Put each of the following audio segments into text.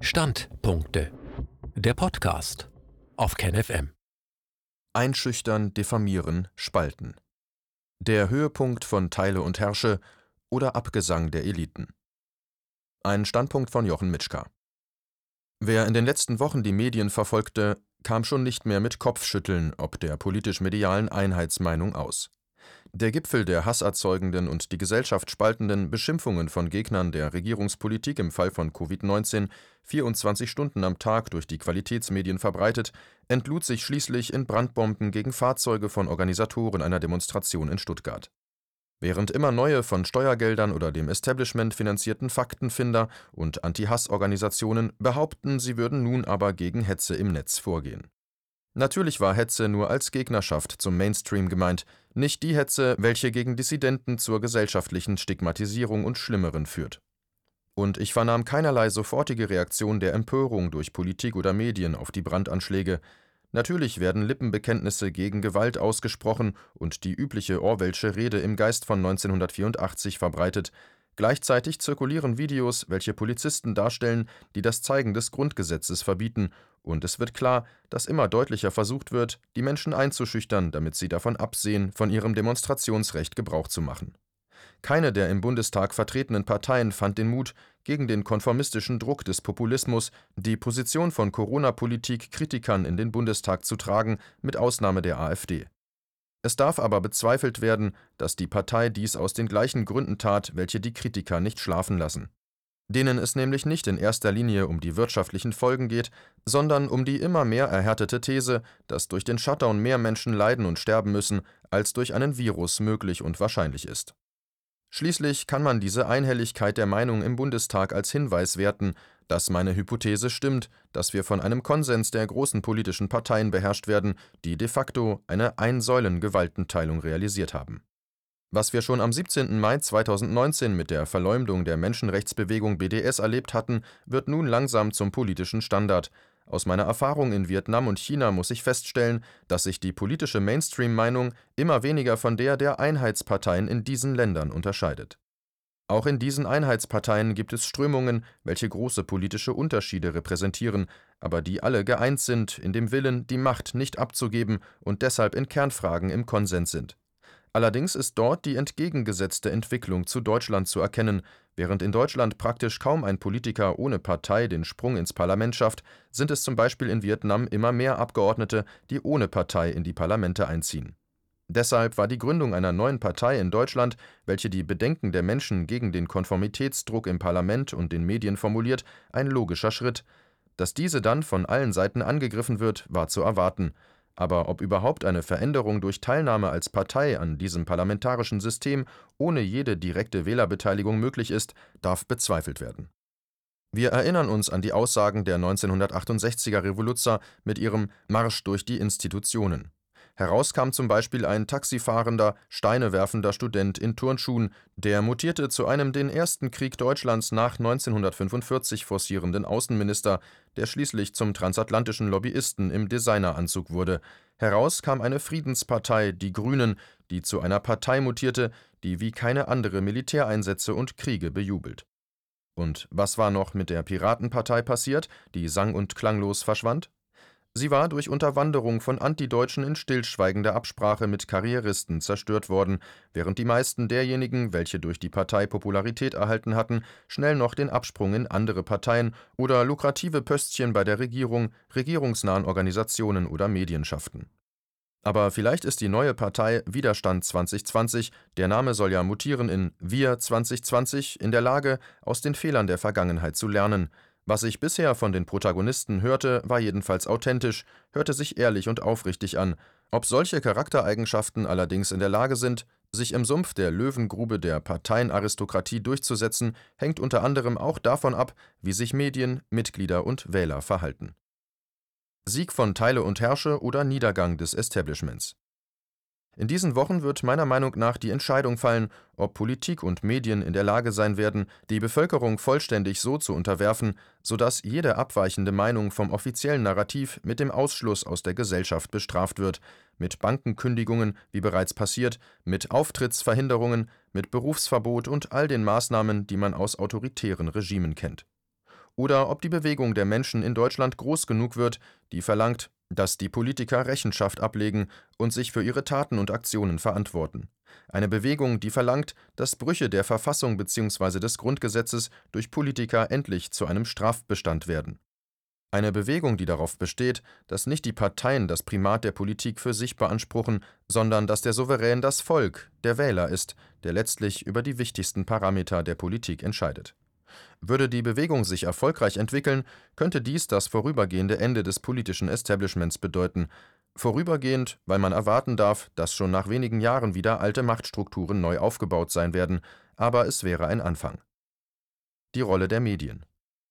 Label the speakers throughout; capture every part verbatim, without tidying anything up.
Speaker 1: Standpunkte. Der Podcast auf KenFM.
Speaker 2: Einschüchtern, diffamieren, spalten. Der Höhepunkt von Teile und Herrsche oder Abgesang der Eliten. Ein Standpunkt von Jochen Mitschka. Wer in den letzten Wochen die Medien verfolgte, kam schon nicht mehr mit Kopfschütteln ob der politisch-medialen Einheitsmeinung aus. Der Gipfel der hasserzeugenden und die Gesellschaft spaltenden Beschimpfungen von Gegnern der Regierungspolitik im Fall von Covid neunzehn, vierundzwanzig Stunden am Tag durch die Qualitätsmedien verbreitet, entlud sich schließlich in Brandbomben gegen Fahrzeuge von Organisatoren einer Demonstration in Stuttgart. Während immer neue von Steuergeldern oder dem Establishment finanzierten Faktenfinder und Anti-Hass-Organisationen behaupten, sie würden nun aber gegen Hetze im Netz vorgehen. Natürlich war Hetze nur als Gegnerschaft zum Mainstream gemeint, nicht die Hetze, welche gegen Dissidenten zur gesellschaftlichen Stigmatisierung und Schlimmeren führt. Und ich vernahm keinerlei sofortige Reaktion der Empörung durch Politik oder Medien auf die Brandanschläge. Natürlich werden Lippenbekenntnisse gegen Gewalt ausgesprochen und die übliche Orwellsche Rede im Geist von neunzehnhundertvierundachtzig verbreitet. Gleichzeitig zirkulieren Videos, welche Polizisten darstellen, die das Zeigen des Grundgesetzes verbieten, und es wird klar, dass immer deutlicher versucht wird, die Menschen einzuschüchtern, damit sie davon absehen, von ihrem Demonstrationsrecht Gebrauch zu machen. Keine der im Bundestag vertretenen Parteien fand den Mut, gegen den konformistischen Druck des Populismus die Position von Corona-Politik-Kritikern in den Bundestag zu tragen, mit Ausnahme der AfD. Es darf aber bezweifelt werden, dass die Partei dies aus den gleichen Gründen tat, welche die Kritiker nicht schlafen lassen. Denen es nämlich nicht in erster Linie um die wirtschaftlichen Folgen geht, sondern um die immer mehr erhärtete These, dass durch den Shutdown mehr Menschen leiden und sterben müssen, als durch einen Virus möglich und wahrscheinlich ist. Schließlich kann man diese Einhelligkeit der Meinung im Bundestag als Hinweis werten, dass meine Hypothese stimmt, dass wir von einem Konsens der großen politischen Parteien beherrscht werden, die de facto eine Ein-Säulen-Gewaltenteilung realisiert haben. Was wir schon am siebzehnten Mai zweitausendneunzehn mit der Verleumdung der Menschenrechtsbewegung B D S erlebt hatten, wird nun langsam zum politischen Standard. Aus meiner Erfahrung in Vietnam und China muss ich feststellen, dass sich die politische Mainstream-Meinung immer weniger von der der Einheitsparteien in diesen Ländern unterscheidet. Auch in diesen Einheitsparteien gibt es Strömungen, welche große politische Unterschiede repräsentieren, aber die alle geeint sind in dem Willen, die Macht nicht abzugeben und deshalb in Kernfragen im Konsens sind. Allerdings ist dort die entgegengesetzte Entwicklung zu Deutschland zu erkennen. Während in Deutschland praktisch kaum ein Politiker ohne Partei den Sprung ins Parlament schafft, sind es zum Beispiel in Vietnam immer mehr Abgeordnete, die ohne Partei in die Parlamente einziehen. Deshalb war die Gründung einer neuen Partei in Deutschland, welche die Bedenken der Menschen gegen den Konformitätsdruck im Parlament und den Medien formuliert, ein logischer Schritt. Dass diese dann von allen Seiten angegriffen wird, war zu erwarten. Aber ob überhaupt eine Veränderung durch Teilnahme als Partei an diesem parlamentarischen System ohne jede direkte Wählerbeteiligung möglich ist, darf bezweifelt werden. Wir erinnern uns an die Aussagen der neunzehnhundertachtundsechziger Revoluzzer mit ihrem Marsch durch die Institutionen. Heraus kam zum Beispiel ein taxifahrender, steinewerfender Student in Turnschuhen, der mutierte zu einem den ersten Krieg Deutschlands nach neunzehnhundertfünfundvierzig forcierenden Außenminister, der schließlich zum transatlantischen Lobbyisten im Designeranzug wurde. Heraus kam eine Friedenspartei, die Grünen, die zu einer Partei mutierte, die wie keine andere Militäreinsätze und Kriege bejubelt. Und was war noch mit der Piratenpartei passiert, die sang- und klanglos verschwand? Sie war durch Unterwanderung von Antideutschen in stillschweigender Absprache mit Karrieristen zerstört worden, während die meisten derjenigen, welche durch die Partei Popularität erhalten hatten, schnell noch den Absprung in andere Parteien oder lukrative Pöstchen bei der Regierung, regierungsnahen Organisationen oder Medien schafften. Aber vielleicht ist die neue Partei Widerstand zwanzig zwanzig, der Name soll ja mutieren in Wir zwanzig zwanzig, in der Lage, aus den Fehlern der Vergangenheit zu lernen. Was ich bisher von den Protagonisten hörte, war jedenfalls authentisch, hörte sich ehrlich und aufrichtig an. Ob solche Charaktereigenschaften allerdings in der Lage sind, sich im Sumpf der Löwengrube der Parteienaristokratie durchzusetzen, hängt unter anderem auch davon ab, wie sich Medien, Mitglieder und Wähler verhalten. Sieg von Teile und Herrsche oder Niedergang des Establishments. In diesen Wochen wird meiner Meinung nach die Entscheidung fallen, ob Politik und Medien in der Lage sein werden, die Bevölkerung vollständig so zu unterwerfen, sodass jede abweichende Meinung vom offiziellen Narrativ mit dem Ausschluss aus der Gesellschaft bestraft wird, mit Bankenkündigungen, wie bereits passiert, mit Auftrittsverhinderungen, mit Berufsverbot und all den Maßnahmen, die man aus autoritären Regimen kennt. oder ob die Bewegung der Menschen in Deutschland groß genug wird, die verlangt, dass die Politiker Rechenschaft ablegen und sich für ihre Taten und Aktionen verantworten. Eine Bewegung, die verlangt, dass Brüche der Verfassung bzw. des Grundgesetzes durch Politiker endlich zu einem Strafbestand werden. Eine Bewegung, die darauf besteht, dass nicht die Parteien das Primat der Politik für sich beanspruchen, sondern dass der Souverän das Volk, der Wähler ist, der letztlich über die wichtigsten Parameter der Politik entscheidet. Würde die Bewegung sich erfolgreich entwickeln, könnte dies das vorübergehende Ende des politischen Establishments bedeuten. Vorübergehend, weil man erwarten darf, dass schon nach wenigen Jahren wieder alte Machtstrukturen neu aufgebaut sein werden, aber es wäre ein Anfang. Die Rolle der Medien.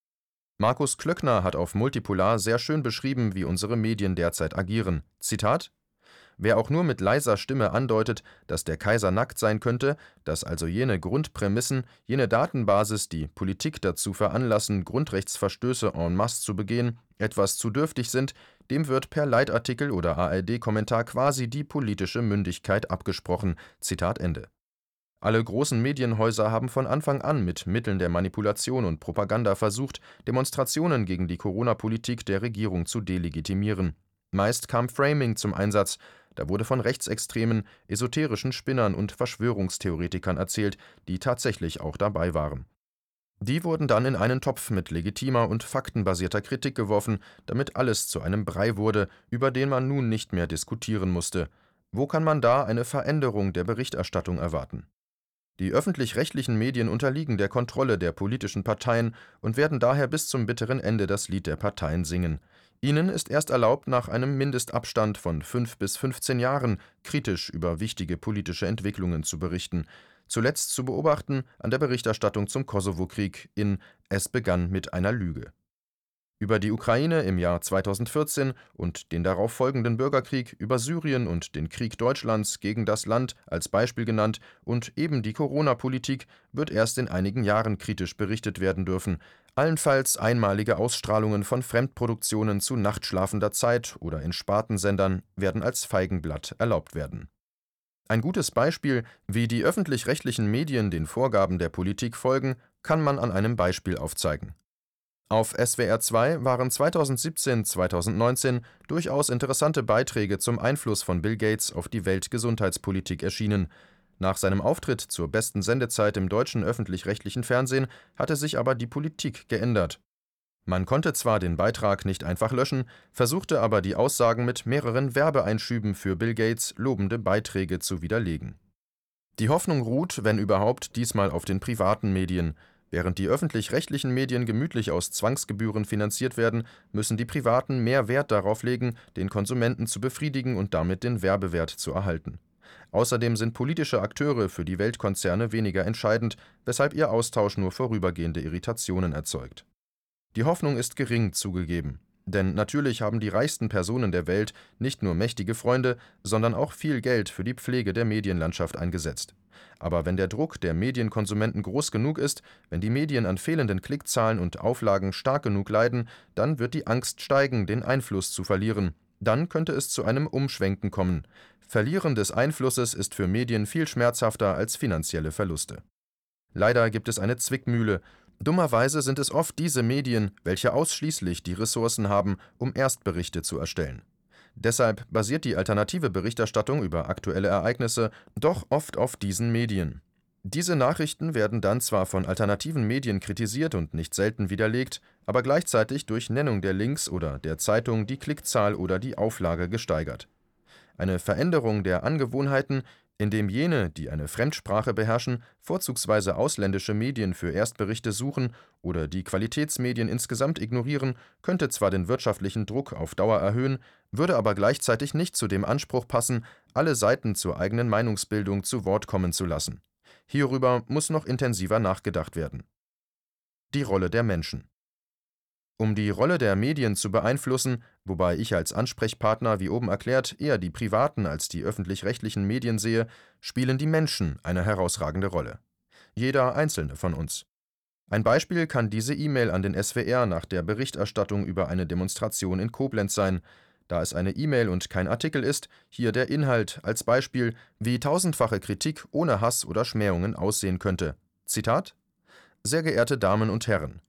Speaker 2: Markus Klöckner hat auf Multipolar sehr schön beschrieben, wie unsere Medien derzeit agieren. Zitat: Wer auch nur mit leiser Stimme andeutet, dass der Kaiser nackt sein könnte, dass also jene Grundprämissen, jene Datenbasis, die Politik dazu veranlassen, Grundrechtsverstöße en masse zu begehen, etwas zu dürftig sind, dem wird per Leitartikel oder A R D-Kommentar quasi die politische Mündigkeit abgesprochen. Zitat Ende. Alle großen Medienhäuser haben von Anfang an mit Mitteln der Manipulation und Propaganda versucht, Demonstrationen gegen die Corona-Politik der Regierung zu delegitimieren. Meist kam Framing zum Einsatz. Da wurde von rechtsextremen, esoterischen Spinnern und Verschwörungstheoretikern erzählt, die tatsächlich auch dabei waren. Die wurden dann in einen Topf mit legitimer und faktenbasierter Kritik geworfen, damit alles zu einem Brei wurde, über den man nun nicht mehr diskutieren musste. Wo kann man da eine Veränderung der Berichterstattung erwarten? Die öffentlich-rechtlichen Medien unterliegen der Kontrolle der politischen Parteien und werden daher bis zum bitteren Ende das Lied der Parteien singen. Ihnen ist erst erlaubt, nach einem Mindestabstand von fünf bis fünfzehn Jahren kritisch über wichtige politische Entwicklungen zu berichten. Zuletzt zu beobachten an der Berichterstattung zum Kosovo-Krieg in »Es begann mit einer Lüge«. Über die Ukraine im Jahr zweitausendvierzehn und den darauf folgenden Bürgerkrieg, über Syrien und den Krieg Deutschlands gegen das Land als Beispiel genannt und eben die Corona-Politik wird erst in einigen Jahren kritisch berichtet werden dürfen. Allenfalls einmalige Ausstrahlungen von Fremdproduktionen zu nachtschlafender Zeit oder in Spartensendern werden als Feigenblatt erlaubt werden. Ein gutes Beispiel, wie die öffentlich-rechtlichen Medien den Vorgaben der Politik folgen, kann man an einem Beispiel aufzeigen. Auf S W R zwei waren zweitausendsiebzehn zweitausendneunzehn durchaus interessante Beiträge zum Einfluss von Bill Gates auf die Weltgesundheitspolitik erschienen. Nach seinem Auftritt zur besten Sendezeit im deutschen öffentlich-rechtlichen Fernsehen hatte sich aber die Politik geändert. Man konnte zwar den Beitrag nicht einfach löschen, versuchte aber die Aussagen mit mehreren Werbeeinschüben für Bill Gates lobende Beiträge zu widerlegen. Die Hoffnung ruht, wenn überhaupt, diesmal auf den privaten Medien. Während die öffentlich-rechtlichen Medien gemütlich aus Zwangsgebühren finanziert werden, müssen die privaten mehr Wert darauf legen, den Konsumenten zu befriedigen und damit den Werbewert zu erhalten. Außerdem sind politische Akteure für die Weltkonzerne weniger entscheidend, weshalb ihr Austausch nur vorübergehende Irritationen erzeugt. Die Hoffnung ist gering zugegeben, denn natürlich haben die reichsten Personen der Welt nicht nur mächtige Freunde, sondern auch viel Geld für die Pflege der Medienlandschaft eingesetzt. Aber wenn der Druck der Medienkonsumenten groß genug ist, wenn die Medien an fehlenden Klickzahlen und Auflagen stark genug leiden, dann wird die Angst steigen, den Einfluss zu verlieren. Dann könnte es zu einem Umschwenken kommen. Verlieren des Einflusses ist für Medien viel schmerzhafter als finanzielle Verluste. Leider gibt es eine Zwickmühle. Dummerweise sind es oft diese Medien, welche ausschließlich die Ressourcen haben, um Erstberichte zu erstellen. Deshalb basiert die alternative Berichterstattung über aktuelle Ereignisse doch oft auf diesen Medien. Diese Nachrichten werden dann zwar von alternativen Medien kritisiert und nicht selten widerlegt, aber gleichzeitig durch Nennung der Links oder der Zeitung die Klickzahl oder die Auflage gesteigert. Eine Veränderung der Angewohnheiten, indem jene, die eine Fremdsprache beherrschen, vorzugsweise ausländische Medien für Erstberichte suchen oder die Qualitätsmedien insgesamt ignorieren, könnte zwar den wirtschaftlichen Druck auf Dauer erhöhen, würde aber gleichzeitig nicht zu dem Anspruch passen, alle Seiten zur eigenen Meinungsbildung zu Wort kommen zu lassen. Hierüber muss noch intensiver nachgedacht werden. Die Rolle der Menschen. Um die Rolle der Medien zu beeinflussen, wobei ich als Ansprechpartner, wie oben erklärt, eher die privaten als die öffentlich-rechtlichen Medien sehe, spielen die Menschen eine herausragende Rolle. Jeder einzelne von uns. Ein Beispiel kann diese E-Mail an den S W R nach der Berichterstattung über eine Demonstration in Koblenz sein. Da es eine E-Mail und kein Artikel ist, hier der Inhalt als Beispiel, wie tausendfache Kritik ohne Hass oder Schmähungen aussehen könnte. Zitat: Sehr geehrte Damen und Herren,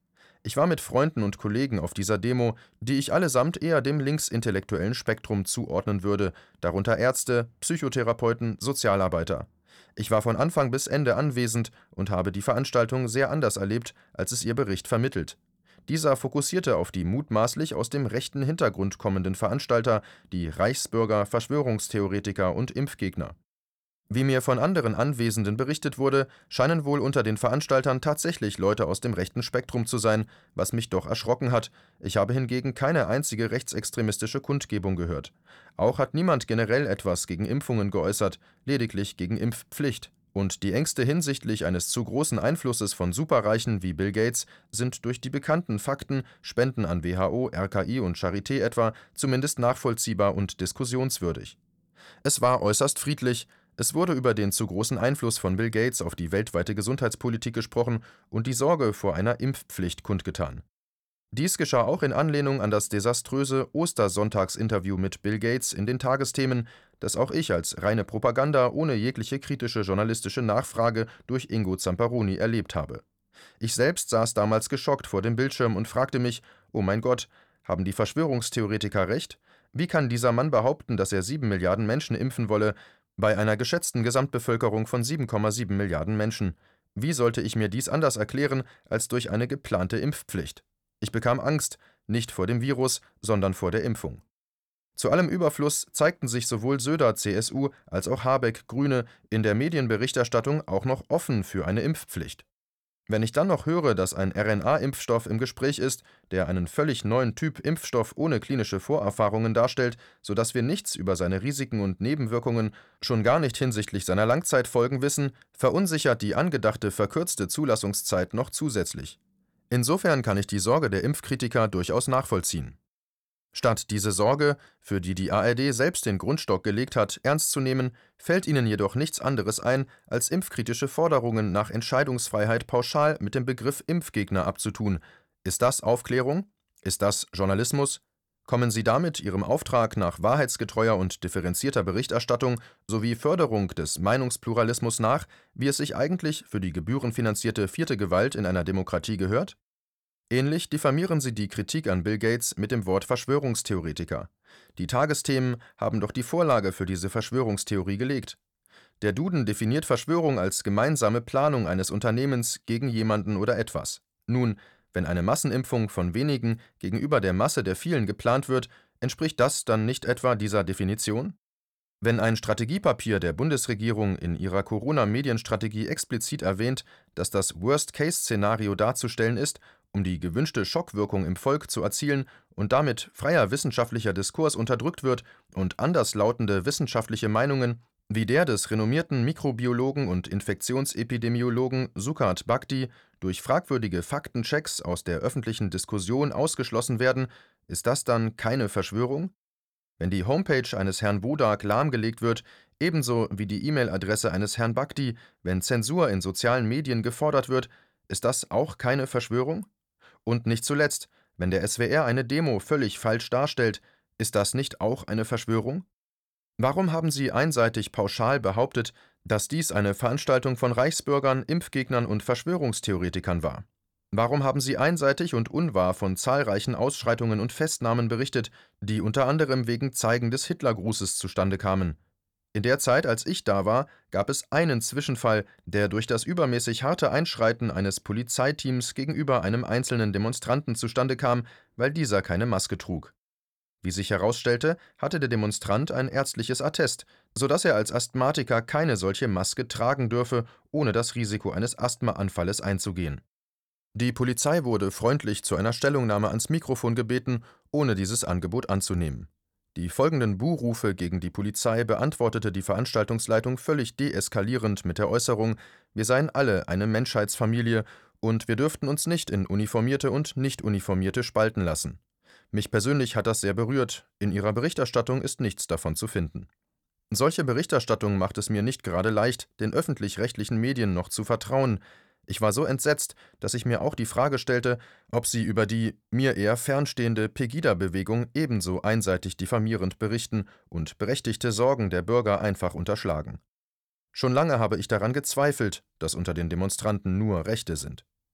Speaker 2: Ich war mit Freunden und Kollegen auf dieser Demo, die ich allesamt eher dem linksintellektuellen Spektrum zuordnen würde, darunter Ärzte, Psychotherapeuten, Sozialarbeiter. Ich war von Anfang bis Ende anwesend und habe die Veranstaltung sehr anders erlebt, als es ihr Bericht vermittelt. Dieser fokussierte auf die mutmaßlich aus dem rechten Hintergrund kommenden Veranstalter, die Reichsbürger, Verschwörungstheoretiker und Impfgegner. Wie mir von anderen Anwesenden berichtet wurde, scheinen wohl unter den Veranstaltern tatsächlich Leute aus dem rechten Spektrum zu sein, was mich doch erschrocken hat. Ich habe hingegen keine einzige rechtsextremistische Kundgebung gehört. Auch hat niemand generell etwas gegen Impfungen geäußert, lediglich gegen Impfpflicht. Und die Ängste hinsichtlich eines zu großen Einflusses von Superreichen wie Bill Gates sind durch die bekannten Fakten, Spenden an W H O, R K I und Charité etwa, zumindest nachvollziehbar und diskussionswürdig. Es war äußerst friedlich. Es wurde über den zu großen Einfluss von Bill Gates auf die weltweite Gesundheitspolitik gesprochen und die Sorge vor einer Impfpflicht kundgetan. Dies geschah auch in Anlehnung an das desaströse Ostersonntagsinterview mit Bill Gates in den Tagesthemen, das auch ich als reine Propaganda ohne jegliche kritische journalistische Nachfrage durch Ingo Zamperoni erlebt habe. Ich selbst saß damals geschockt vor dem Bildschirm und fragte mich: Oh mein Gott, haben die Verschwörungstheoretiker recht? Wie kann dieser Mann behaupten, dass er sieben Milliarden Menschen impfen wolle, bei einer geschätzten Gesamtbevölkerung von sieben Komma sieben Milliarden Menschen? Wie sollte ich mir dies anders erklären als durch eine geplante Impfpflicht? Ich bekam Angst, nicht vor dem Virus, sondern vor der Impfung. Zu allem Überfluss zeigten sich sowohl Söder C S U als auch Habeck Grüne in der Medienberichterstattung auch noch offen für eine Impfpflicht. Wenn ich dann noch höre, dass ein R N A-Impfstoff im Gespräch ist, der einen völlig neuen Typ Impfstoff ohne klinische Vorerfahrungen darstellt, sodass wir nichts über seine Risiken und Nebenwirkungen, schon gar nicht hinsichtlich seiner Langzeitfolgen wissen, verunsichert die angedachte verkürzte Zulassungszeit noch zusätzlich. Insofern kann ich die Sorge der Impfkritiker durchaus nachvollziehen. Statt diese Sorge, für die die A R D selbst den Grundstock gelegt hat, ernst zu nehmen, fällt ihnen jedoch nichts anderes ein, als impfkritische Forderungen nach Entscheidungsfreiheit pauschal mit dem Begriff Impfgegner abzutun. Ist das Aufklärung? Ist das Journalismus? Kommen sie damit ihrem Auftrag nach wahrheitsgetreuer und differenzierter Berichterstattung sowie Förderung des Meinungspluralismus nach, wie es sich eigentlich für die gebührenfinanzierte vierte Gewalt in einer Demokratie gehört? Ähnlich diffamieren sie die Kritik an Bill Gates mit dem Wort Verschwörungstheoretiker. Die Tagesthemen haben doch die Vorlage für diese Verschwörungstheorie gelegt. Der Duden definiert Verschwörung als gemeinsame Planung eines Unternehmens gegen jemanden oder etwas. Nun, wenn eine Massenimpfung von wenigen gegenüber der Masse der vielen geplant wird, entspricht das dann nicht etwa dieser Definition? Wenn ein Strategiepapier der Bundesregierung in ihrer Corona-Medienstrategie explizit erwähnt, dass das Worst-Case-Szenario darzustellen ist, um die gewünschte Schockwirkung im Volk zu erzielen und damit freier wissenschaftlicher Diskurs unterdrückt wird und anderslautende wissenschaftliche Meinungen wie der des renommierten Mikrobiologen und Infektionsepidemiologen Sukhat Bhakdi durch fragwürdige Faktenchecks aus der öffentlichen Diskussion ausgeschlossen werden, ist das dann keine Verschwörung? Wenn die Homepage eines Herrn Wodak lahmgelegt wird, ebenso wie die E-Mail-Adresse eines Herrn Bhakdi, wenn Zensur in sozialen Medien gefordert wird, ist das auch keine Verschwörung? Und nicht zuletzt, wenn der S W R eine Demo völlig falsch darstellt, ist das nicht auch eine Verschwörung? Warum haben Sie einseitig pauschal behauptet, dass dies eine Veranstaltung von Reichsbürgern, Impfgegnern und Verschwörungstheoretikern war? Warum haben Sie einseitig und unwahr von zahlreichen Ausschreitungen und Festnahmen berichtet, die unter anderem wegen Zeigen des Hitlergrußes zustande kamen? In der Zeit, als ich da war, gab es einen Zwischenfall, der durch das übermäßig harte Einschreiten eines Polizeiteams gegenüber einem einzelnen Demonstranten zustande kam, weil dieser keine Maske trug. Wie sich herausstellte, hatte der Demonstrant ein ärztliches Attest, sodass er als Asthmatiker keine solche Maske tragen dürfe, ohne das Risiko eines Asthmaanfalles einzugehen. Die Polizei wurde freundlich zu einer Stellungnahme ans Mikrofon gebeten, ohne dieses Angebot anzunehmen. Die folgenden Buhrufe gegen die Polizei beantwortete die Veranstaltungsleitung völlig deeskalierend mit der Äußerung, wir seien alle eine Menschheitsfamilie und wir dürften uns nicht in uniformierte und nicht uniformierte spalten lassen. Mich persönlich hat das sehr berührt, in ihrer Berichterstattung ist nichts davon zu finden. Solche Berichterstattung macht es mir nicht gerade leicht, den öffentlich-rechtlichen Medien noch zu vertrauen. Ich war so entsetzt, dass ich mir auch die Frage stellte, ob sie über die mir eher fernstehende Pegida-Bewegung ebenso einseitig diffamierend berichten und berechtigte Sorgen der Bürger einfach unterschlagen. Schon lange habe ich daran gezweifelt, dass unter den Demonstranten nur Rechte sind.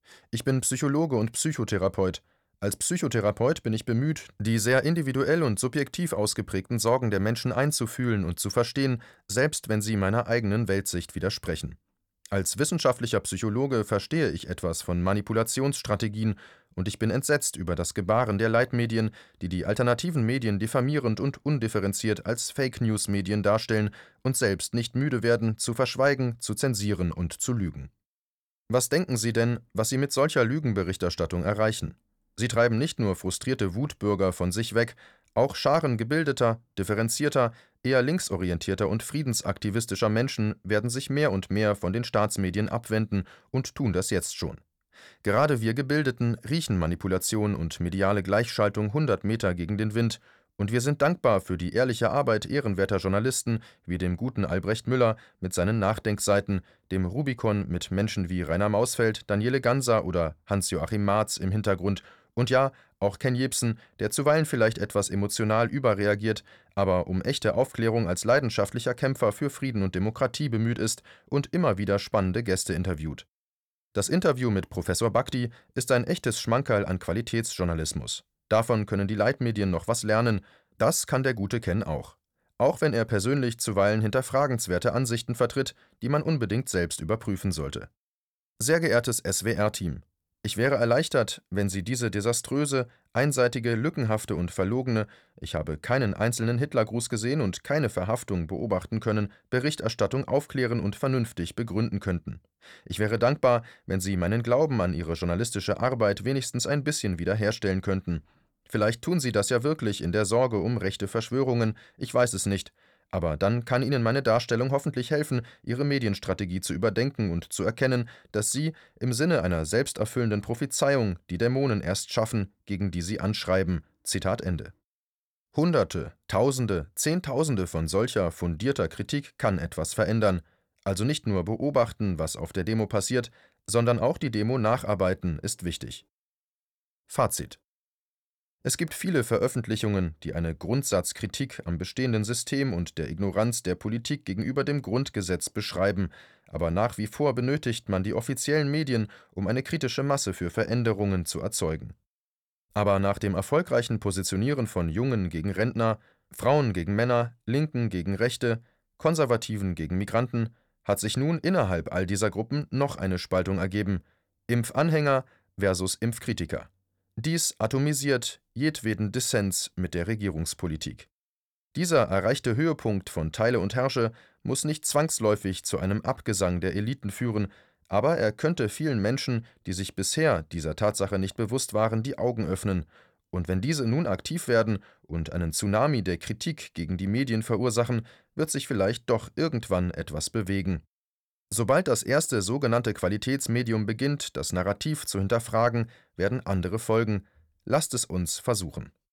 Speaker 2: Ich bin Psychologe und Psychotherapeut. Als Psychotherapeut bin ich bemüht, die sehr individuell und subjektiv ausgeprägten Sorgen der Menschen einzufühlen und zu verstehen, selbst wenn sie meiner eigenen Weltsicht widersprechen. Als wissenschaftlicher Psychologe verstehe ich etwas von Manipulationsstrategien und ich bin entsetzt über das Gebaren der Leitmedien, die die alternativen Medien diffamierend und undifferenziert als Fake-News-Medien darstellen und selbst nicht müde werden, zu verschweigen, zu zensieren und zu lügen. Was denken Sie denn, was Sie mit solcher Lügenberichterstattung erreichen? Sie treiben nicht nur frustrierte Wutbürger von sich weg, auch Scharen gebildeter, differenzierter, eher linksorientierter und friedensaktivistischer Menschen werden sich mehr und mehr von den Staatsmedien abwenden und tun das jetzt schon. Gerade wir Gebildeten riechen Manipulation und mediale Gleichschaltung hundert Meter gegen den Wind, und wir sind dankbar für die ehrliche Arbeit ehrenwerter Journalisten wie dem guten Albrecht Müller mit seinen Nachdenkseiten, dem Rubicon mit Menschen wie Rainer Mausfeld, Daniele Ganser oder Hans-Joachim Marz im Hintergrund und ja, auch Ken Jebsen, der zuweilen vielleicht etwas emotional überreagiert, aber um echte Aufklärung als leidenschaftlicher Kämpfer für Frieden und Demokratie bemüht ist und immer wieder spannende Gäste interviewt. Das Interview mit Professor Bhakdi ist ein echtes Schmankerl an Qualitätsjournalismus. Davon können die Leitmedien noch was lernen, das kann der gute Ken auch. Auch wenn er persönlich zuweilen hinterfragenswerte Ansichten vertritt, die man unbedingt selbst überprüfen sollte. Sehr geehrtes S W R-Team, ich wäre erleichtert, wenn Sie diese desaströse, einseitige, lückenhafte und verlogene, ich habe keinen einzelnen Hitlergruß gesehen und keine Verhaftung beobachten können, Berichterstattung aufklären und vernünftig begründen könnten. Ich wäre dankbar, wenn Sie meinen Glauben an Ihre journalistische Arbeit wenigstens ein bisschen wiederherstellen könnten. Vielleicht tun Sie das ja wirklich in der Sorge um rechte Verschwörungen, ich weiß es nicht. Aber dann kann Ihnen meine Darstellung hoffentlich helfen, Ihre Medienstrategie zu überdenken und zu erkennen, dass Sie im Sinne einer selbsterfüllenden Prophezeiung die Dämonen erst schaffen, gegen die Sie anschreiben. Zitat Ende. Hunderte, Tausende, Zehntausende von solcher fundierter Kritik kann etwas verändern. Also nicht nur beobachten, was auf der Demo passiert, sondern auch die Demo nacharbeiten, ist wichtig. Fazit: Es gibt viele Veröffentlichungen, die eine Grundsatzkritik am bestehenden System und der Ignoranz der Politik gegenüber dem Grundgesetz beschreiben, aber nach wie vor benötigt man die offiziellen Medien, um eine kritische Masse für Veränderungen zu erzeugen. Aber nach dem erfolgreichen Positionieren von Jungen gegen Rentner, Frauen gegen Männer, Linken gegen Rechte, Konservativen gegen Migranten, hat sich nun innerhalb all dieser Gruppen noch eine Spaltung ergeben: Impfanhänger versus Impfkritiker. Dies atomisiert jedweden Dissens mit der Regierungspolitik. Dieser erreichte Höhepunkt von Teile und Herrsche muss nicht zwangsläufig zu einem Abgesang der Eliten führen, aber er könnte vielen Menschen, die sich bisher dieser Tatsache nicht bewusst waren, die Augen öffnen, und wenn diese nun aktiv werden und einen Tsunami der Kritik gegen die Medien verursachen, wird sich vielleicht doch irgendwann etwas bewegen. Sobald das erste sogenannte Qualitätsmedium beginnt, das Narrativ zu hinterfragen, werden andere folgen. Lasst es uns versuchen.